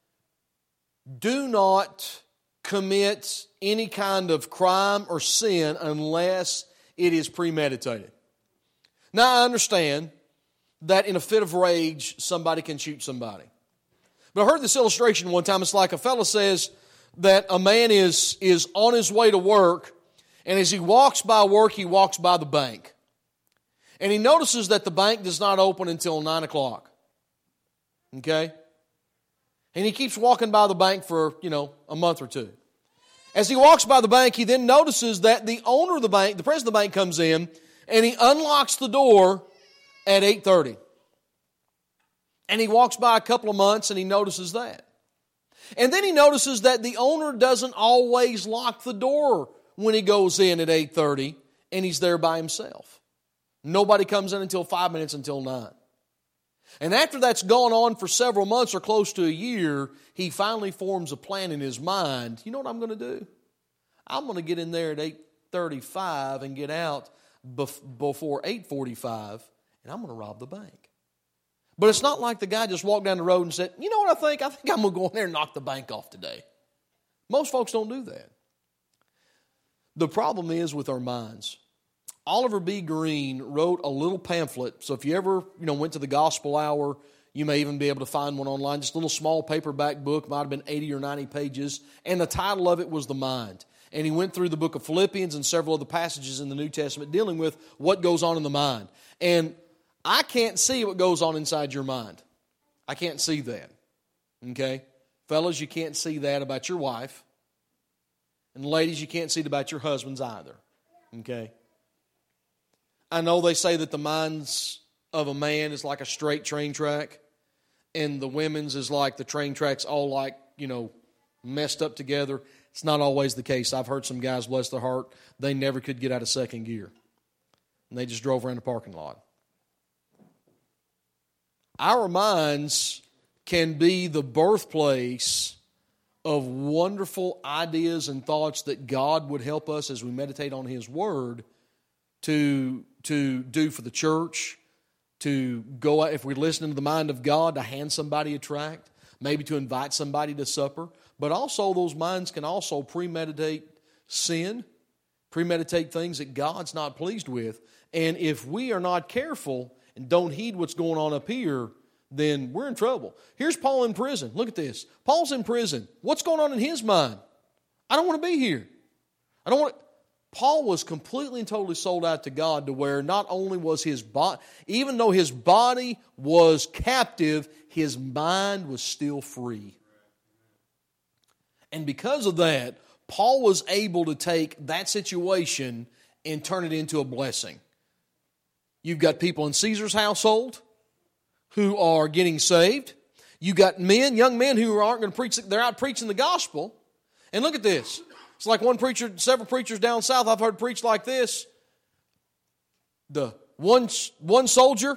do not commit any kind of crime or sin unless it is premeditated. Now, I understand that in a fit of rage, somebody can shoot somebody. But I heard this illustration one time. It's like a fellow says that a man is on his way to work, and as he walks by work, he walks by the bank. And he notices that the bank does not open until 9 o'clock. Okay? And he keeps walking by the bank for, a month or two. As he walks by the bank, he then notices that the owner of the bank, the president of the bank, comes in, and he unlocks the door at 8:30. And he walks by a couple of months, and he notices that. And then he notices that the owner doesn't always lock the door when he goes in at 8:30, and he's there by himself. Nobody comes in until 5 minutes until 9. And after that's gone on for several months or close to a year, he finally forms a plan in his mind. You know what I'm going to do? I'm going to get in there at 8:35 and get out before 8:45, and I'm going to rob the bank. But it's not like the guy just walked down the road and said, you know what I think? I think I'm going to go in there and knock the bank off today. Most folks don't do that. The problem is with our minds. Oliver B. Green wrote a little pamphlet. So if you ever, went to the Gospel Hour, you may even be able to find one online. Just a little small paperback book, might have been 80 or 90 pages. And the title of it was The Mind. And he went through the book of Philippians and several other passages in the New Testament dealing with what goes on in the mind. And I can't see what goes on inside your mind. I can't see that. Okay? Fellas, you can't see that about your wife. And ladies, you can't see it about your husbands either. Okay? I know they say that the minds of a man is like a straight train track, and the women's is like the train tracks all messed up together. It's not always the case. I've heard some guys, bless their heart, they never could get out of second gear. And they just drove around the parking lot. Our minds can be the birthplace of wonderful ideas and thoughts that God would help us as we meditate on His Word to do for the church, to go out, if we listen to the mind of God, to hand somebody a tract, maybe to invite somebody to supper. But also those minds can also premeditate sin, premeditate things that God's not pleased with. And if we are not careful and don't heed what's going on up here, then we're in trouble. Here's Paul in prison. Look at this. Paul's in prison. What's going on in his mind? I don't want to be here. Paul was completely and totally sold out to God to where not only was his body, even though his body was captive, his mind was still free. And because of that, Paul was able to take that situation and turn it into a blessing. You've got people in Caesar's household who are getting saved. You've got young men who aren't going to preach, they're out preaching the gospel. And look at this. It's like several preachers down south I've heard preach like this. The one soldier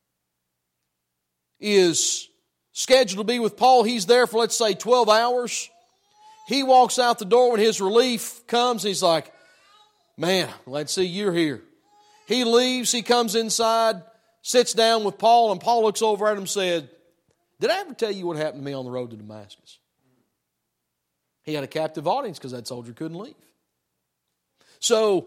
is scheduled to be with Paul. He's there for, let's say, 12 hours. He walks out the door when his relief comes. He's like, man, let's see, you're here. He leaves. He comes inside, sits down with Paul, and Paul looks over at him and said, did I ever tell you what happened to me on the road to Damascus? He had a captive audience because that soldier couldn't leave. So,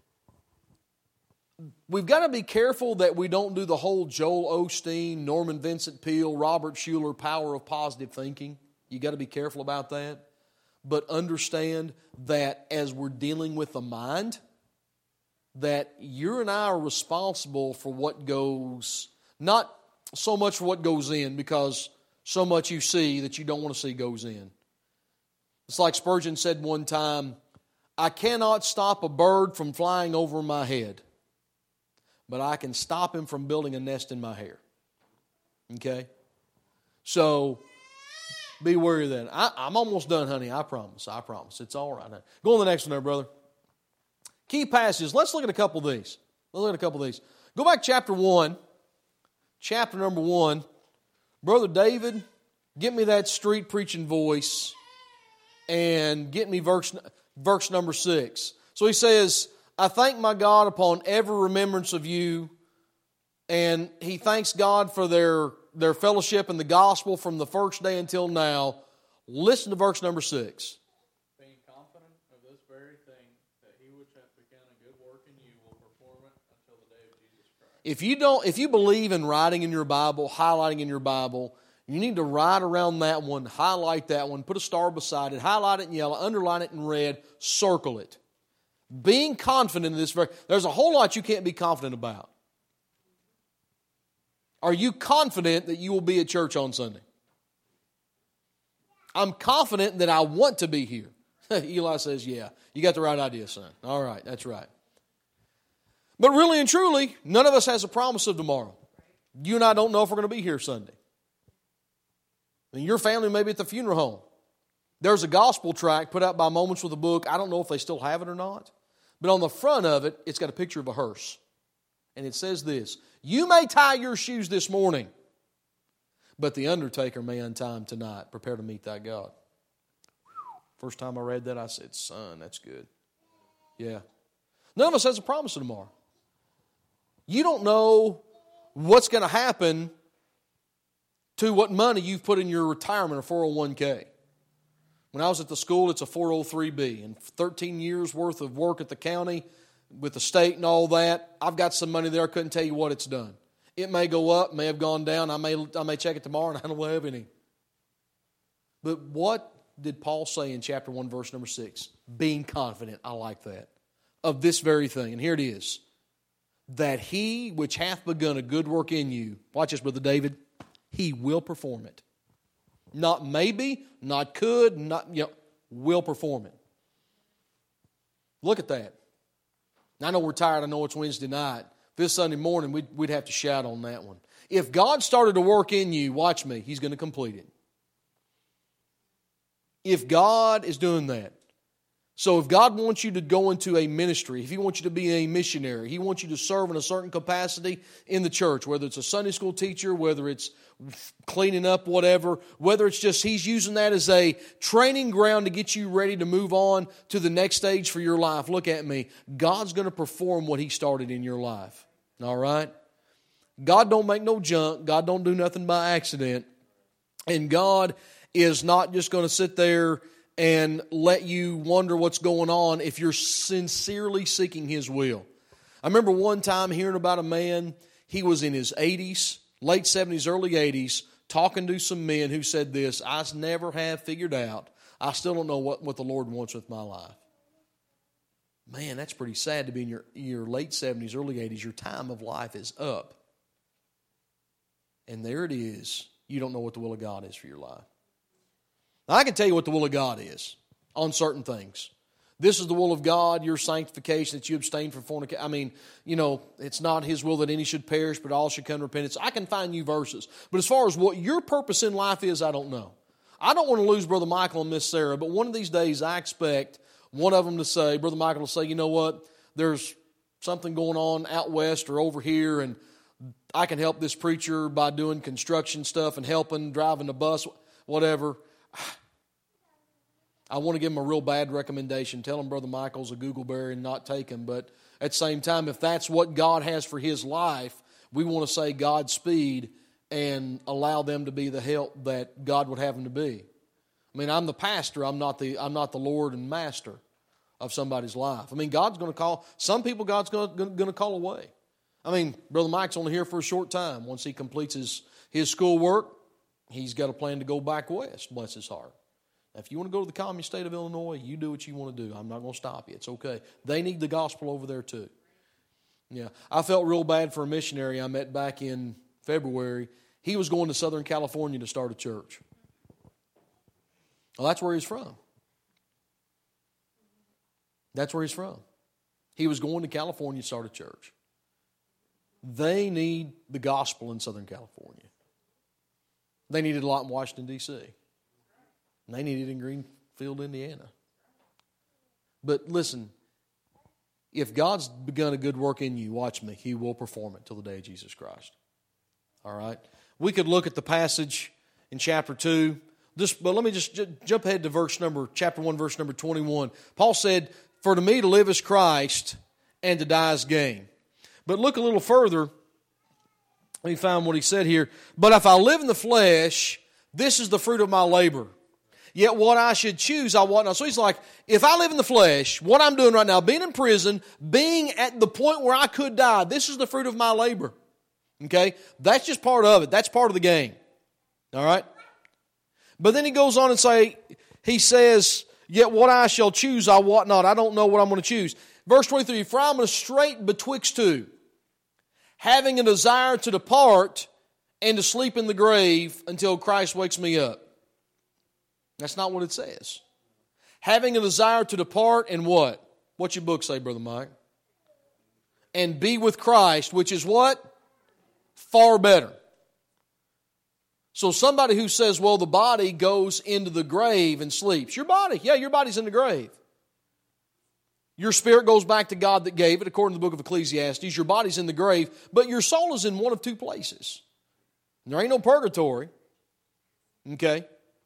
we've got to be careful that we don't do the whole Joel Osteen, Norman Vincent Peale, Robert Schuller power of positive thinking. You got to be careful about that. But understand that as we're dealing with the mind, that you and I are responsible for what goes, not so much for what goes in, because so much you see that you don't want to see goes in. It's like Spurgeon said one time, I cannot stop a bird from flying over my head, but I can stop him from building a nest in my hair. Okay? So, be wary of that. I'm almost done, honey. I promise. It's all right. Go on to the next one there, brother. Key passages. Let's look at a couple of these. Go back chapter 1. Chapter number 1. Brother David, get me that street preaching voice and get me verse number 6. So he says, I thank my God upon every remembrance of you. And he thanks God for their fellowship in the gospel from the first day until now. Listen to verse number 6. Being confident of this very thing, that he which hath begun a good work in you will perform it until the day of Jesus Christ. If you believe in writing in your Bible, highlighting in your Bible, you need to write around that one, highlight that one, put a star beside it, highlight it in yellow, underline it in red, circle it. Being confident in this very, there's a whole lot you can't be confident about. Are you confident that you will be at church on Sunday? I'm confident that I want to be here. Eli says, yeah, you got the right idea, son. All right, that's right. But really and truly, none of us has a promise of tomorrow. You and I don't know if we're going to be here Sunday. And your family may be at the funeral home. There's a gospel tract put out by Moments with a Book. I don't know if they still have it or not. But on the front of it, it's got a picture of a hearse. And it says this, you may tie your shoes this morning, but the undertaker may untie them tonight. Prepare to meet thy God. First time I read that, I said, son, that's good. Yeah. None of us has a promise of tomorrow. You don't know what's going to happen to what money you've put in your retirement or 401k. When I was at the school, it's a 403B. And 13 years worth of work at the county, with the state and all that, I've got some money there. I couldn't tell you what it's done. It may go up, may have gone down. I may check it tomorrow and I don't have any. But what did Paul say in chapter 1, verse number 6? Being confident, I like that, of this very thing. And here it is. That he which hath begun a good work in you, watch this, Brother David, he will perform it. Not maybe, not could, not, will perform it. Look at that. I know we're tired. I know it's Wednesday night. This Sunday morning, we'd have to shout on that one. If God started to work in you, watch me, He's going to complete it. If God is doing that. So if God wants you to go into a ministry, if He wants you to be a missionary, He wants you to serve in a certain capacity in the church, whether it's a Sunday school teacher, whether it's cleaning up, whatever, whether it's just He's using that as a training ground to get you ready to move on to the next stage for your life. Look at me. God's going to perform what He started in your life. All right? God don't make no junk. God don't do nothing by accident. And God is not just going to sit there and let you wonder what's going on if you're sincerely seeking His will. I remember one time hearing about a man, he was in his 80s, late 70s, early 80s, talking to some men who said this, I never have figured out, I still don't know what the Lord wants with my life. Man, that's pretty sad to be in your late 70s, early 80s. Your time of life is up. And there it is. You don't know what the will of God is for your life. Now, I can tell you what the will of God is on certain things. This is the will of God, your sanctification, that you abstain from fornication. I mean, it's not His will that any should perish, but all should come to repentance. I can find you verses. But as far as what your purpose in life is, I don't know. I don't want to lose Brother Michael and Miss Sarah, but one of these days I expect one of them to say, Brother Michael will say, you know what, there's something going on out west or over here, and I can help this preacher by doing construction stuff and helping, driving the bus, whatever. I want to give him a real bad recommendation. Tell him Brother Michael's a Googleberry and not take him. But at the same time, if that's what God has for his life, we want to say Godspeed and allow them to be the help that God would have them to be. I mean, I'm the pastor. I'm not the Lord and master of somebody's life. I mean, God's going to call some people. God's going to call away. I mean, Brother Mike's only here for a short time. Once he completes his school work, he's got a plan to go back west. Bless his heart. Now, if you want to go to the communist state of Illinois, you do what you want to do. I'm not going to stop you. It's okay. They need the gospel over there too. Yeah, I felt real bad for a missionary I met back in February. He was going to Southern California to start a church. Well, that's where he's from. That's where he's from. He was going to California to start a church. They need the gospel in Southern California. They need it a lot in Washington, D.C. And they need it in Greenfield, Indiana. But listen, if God's begun a good work in you, watch me, He will perform it till the day of Jesus Christ. All right? We could look at the passage in chapter 2. But let me just jump ahead to chapter 1, verse number 21. Paul said, "For to me to live is Christ, and to die is gain." But look a little further. Let me find what he said here. "But if I live in the flesh, this is the fruit of my labor. Yet what I should choose, I want not." So he's like, if I live in the flesh, what I'm doing right now, being in prison, being at the point where I could die, this is the fruit of my labor. Okay? That's just part of it. That's part of the game. All right? But then he goes on and he says, "Yet what I shall choose, I wot not." I don't know what I'm going to choose. Verse 23, "For I'm strait betwixt two, having a desire to depart and to sleep in the grave until Christ wakes me up." That's not what it says. Having a desire to depart and what? What's your book say, Brother Mike? And be with Christ, which is what? Far better. So somebody who says, well, the body goes into the grave and sleeps. Your body, yeah, your body's in the grave. Your spirit goes back to God that gave it, according to the book of Ecclesiastes. Your body's in the grave, but your soul is in one of two places. There ain't no purgatory. Okay?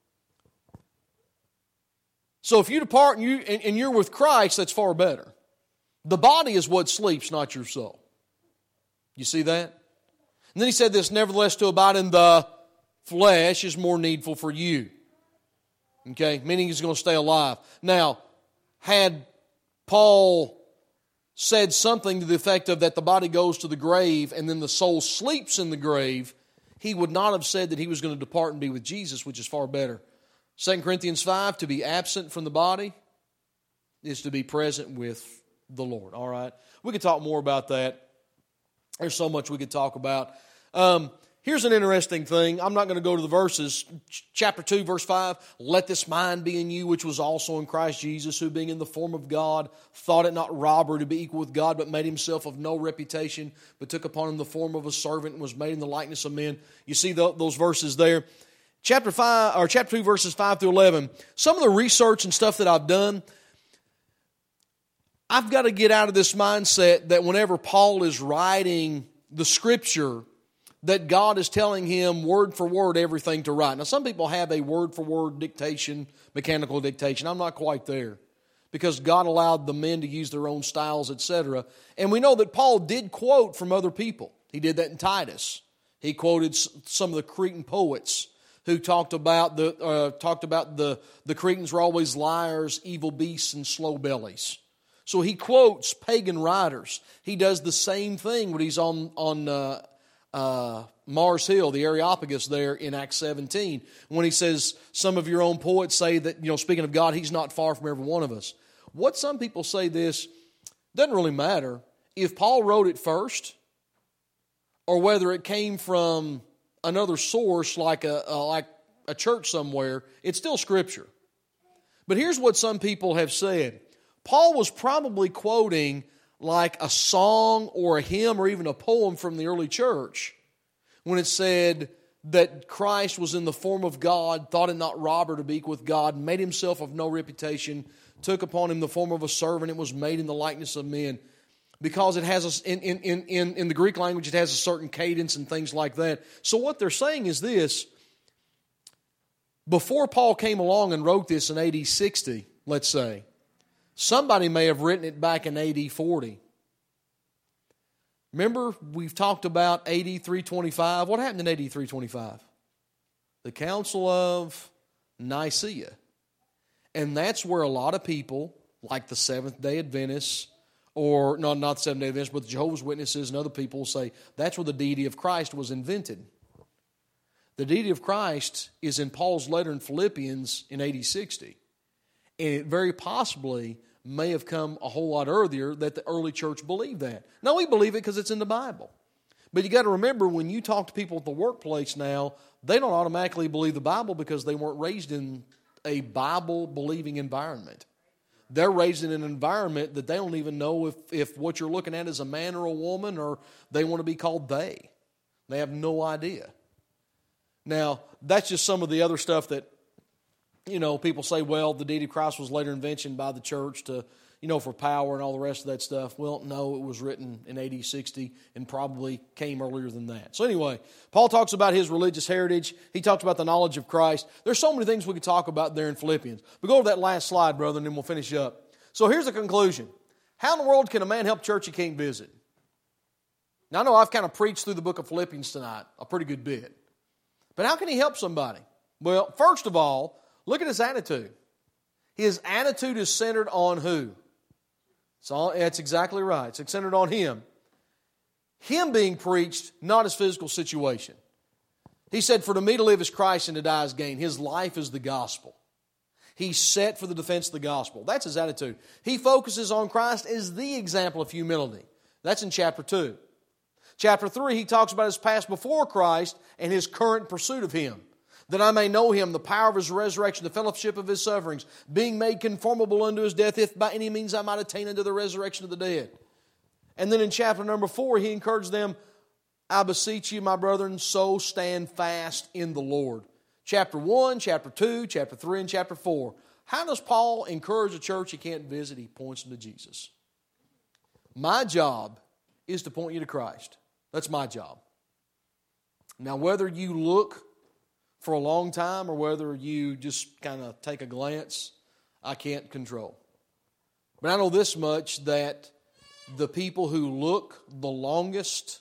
So if you depart and you're with Christ, that's far better. The body is what sleeps, not your soul. You see that? And then he said this, "Nevertheless, to abide in the flesh is more needful for you." Okay? Meaning he's going to stay alive. Now, had Paul said something to the effect of that the body goes to the grave and then the soul sleeps in the grave, he would not have said that he was going to depart and be with Jesus, which is far better. 2 Corinthians 5, to be absent from the body is to be present with the Lord. All right? We could talk more about that. There's so much we could talk about. Here's an interesting thing. I'm not going to go to the verses. Chapter 2, verse 5, "Let this mind be in you, which was also in Christ Jesus, who being in the form of God, thought it not robbery to be equal with God, but made himself of no reputation, but took upon him the form of a servant, and was made in the likeness of men." You see those verses there. Chapter 2, verses 5 through 11. Some of the research and stuff that I've done, I've got to get out of this mindset that whenever Paul is writing the Scripture, that God is telling him word for word everything to write. Now, some people have a word for word dictation, mechanical dictation. I'm not quite there, because God allowed the men to use their own styles, etc. And we know that Paul did quote from other people. He did that in Titus. He quoted some of the Cretan poets who talked about the Cretans were always liars, evil beasts, and slow bellies. So he quotes pagan writers. He does the same thing when he's on Mars Hill, the Areopagus there in Acts 17, when he says, "Some of your own poets say that," speaking of God, He's not far from every one of us. What some people say this, doesn't really matter if Paul wrote it first or whether it came from another source like a church somewhere. It's still Scripture. But here's what some people have said. Paul was probably quoting like a song or a hymn or even a poem from the early church when it said that Christ was in the form of God, thought it not robbery to be equal with God, made himself of no reputation, took upon him the form of a servant, and was made in the likeness of men. Because it has in the Greek language, it has a certain cadence and things like that. So what they're saying is this: before Paul came along and wrote this in AD 60, let's say, somebody may have written it back in AD 40. Remember, we've talked about AD 325. What happened in AD 325? The Council of Nicaea. And that's where a lot of people, like the Seventh-day Adventists, or no, not the Seventh-day Adventists, but the Jehovah's Witnesses and other people say that's where the deity of Christ was invented. The deity of Christ is in Paul's letter in Philippians in AD 60. And it very possibly may have come a whole lot earlier that the early church believed that. Now, we believe it because it's in the Bible. But you got to remember, when you talk to people at the workplace now, they don't automatically believe the Bible because they weren't raised in a Bible-believing environment. They're raised in an environment that they don't even know if what you're looking at is a man or a woman, or they want to be called they. They have no idea. Now, that's just some of the other stuff that, people say, well, the deity of Christ was later invented by the church to, for power and all the rest of that stuff. Well, no, it was written in AD 60 and probably came earlier than that. So anyway, Paul talks about his religious heritage. He talks about the knowledge of Christ. There's so many things we could talk about there in Philippians. But go to that last slide, brother, and then we'll finish up. So here's the conclusion. How in the world can a man help church he can't visit? Now, I know I've kind of preached through the book of Philippians tonight a pretty good bit. But how can he help somebody? Well, first of all, look at his attitude. His attitude is centered on who? That's exactly right. It's centered on him. Him being preached, not his physical situation. He said, for to me to live is Christ and to die is gain. His life is the gospel. He's set for the defense of the gospel. That's his attitude. He focuses on Christ as the example of humility. That's in chapter 2. Chapter 3, he talks about his past before Christ and his current pursuit of Him. That I may know Him, the power of His resurrection, the fellowship of His sufferings, being made conformable unto His death, if by any means I might attain unto the resurrection of the dead. And then in chapter number 4, he encouraged them, I beseech you, my brethren, so stand fast in the Lord. Chapter 1, chapter 2, chapter 3, and chapter 4. How does Paul encourage a church he can't visit? He points them to Jesus. My job is to point you to Christ. That's my job. Now, whether you look for a long time or whether you just kind of take a glance, I can't control. But I know this much, that the people who look the longest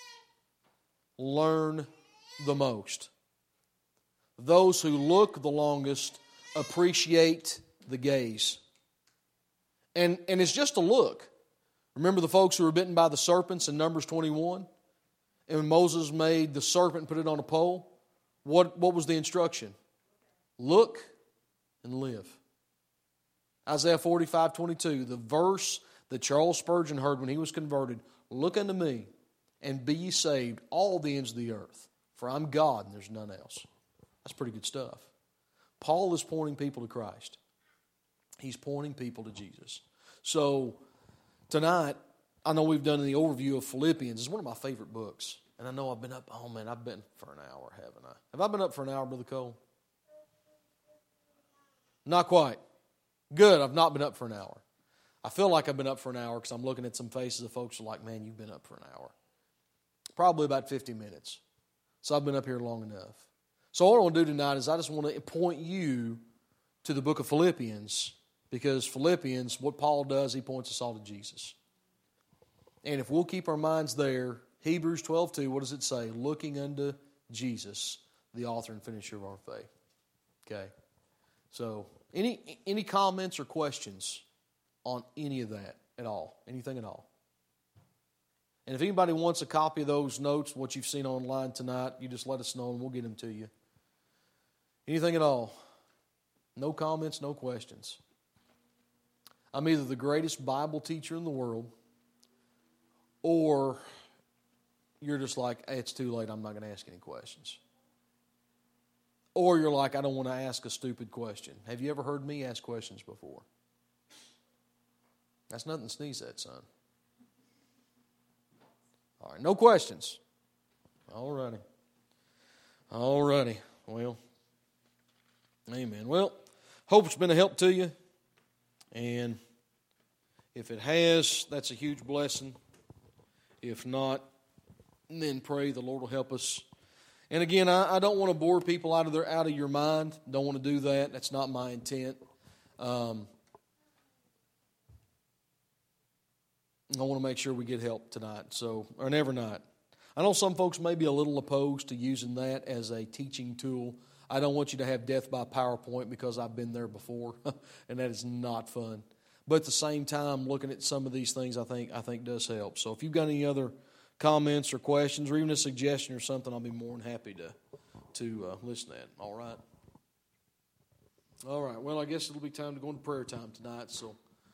learn the most. Those who look the longest appreciate the gaze. And it's just a look. Remember the folks who were bitten by the serpents in Numbers 21? And when Moses made the serpent and put it on a pole, what was the instruction? Look and live. Isaiah 45:22, the verse that Charles Spurgeon heard when he was converted, look unto me and be ye saved, all the ends of the earth, for I'm God and there's none else. That's pretty good stuff. Paul is pointing people to Christ. He's pointing people to Jesus. So tonight, I know we've done the overview of Philippians. It's one of my favorite books. And I know I've been up, I've been for an hour, haven't I? Have I been up for an hour, Brother Cole? Not quite. Good, I've not been up for an hour. I feel like I've been up for an hour because I'm looking at some faces of folks who are like, man, you've been up for an hour. Probably about 50 minutes. So I've been up here long enough. So what I want to do tonight is I just want to point you to the book of Philippians, because Philippians, what Paul does, he points us all to Jesus. And if we'll keep our minds there, Hebrews 12:2, what does it say? Looking unto Jesus, the author and finisher of our faith. Okay. So, any comments or questions on any of that at all? Anything at all? And if anybody wants a copy of those notes, what you've seen online tonight, you just let us know and we'll get them to you. Anything at all? No comments, no questions. I'm either the greatest Bible teacher in the world, or you're just like, hey, it's too late, I'm not going to ask any questions. Or you're like, I don't want to ask a stupid question. Have you ever heard me ask questions before? That's nothing to sneeze at, son. All right, no questions. All righty. Well, amen. Well, hope it's been a help to you. And if it has, that's a huge blessing. If not, then pray the Lord will help us. And again, I don't want to bore people out of your mind. Don't want to do that. That's not my intent. I want to make sure we get help tonight, or every night. I know some folks may be a little opposed to using that as a teaching tool. I don't want you to have death by PowerPoint because I've been there before, and that is not fun. But at the same time, looking at some of these things, I think does help. So if you've got any other comments or questions, or even a suggestion or something, I'll be more than happy to listen to that. All right. All right. Well, I guess it'll be time to go into prayer time tonight. So.